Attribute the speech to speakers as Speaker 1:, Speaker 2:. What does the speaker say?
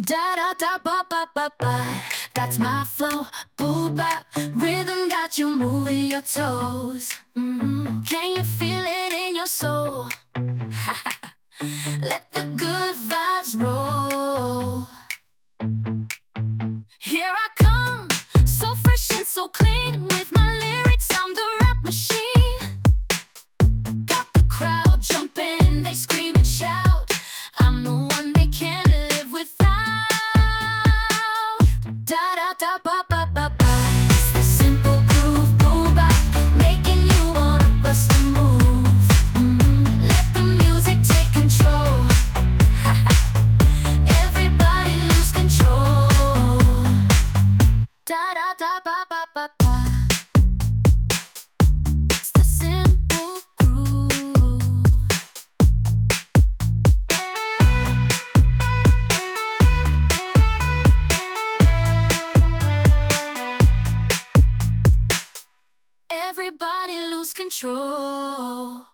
Speaker 1: Da da da ba ba ba ba. That's my flow. Boo bap. Rhythm got you moving your toes. Can you feel it in your soul? Let the good vibes roll. Here I come, so fresh and so clean. With my lyrics, I'm the rap machine. Got the crowd jumping, they scream and shout. I'm the one they can't live without. Da da da ba ba ba ba. It's the simple groove, boom bap, making you wanna bust a move. Let the music take control. Everybody lose control. Da da da ba ba ba ba. It's the simple groove. Everybody lose control.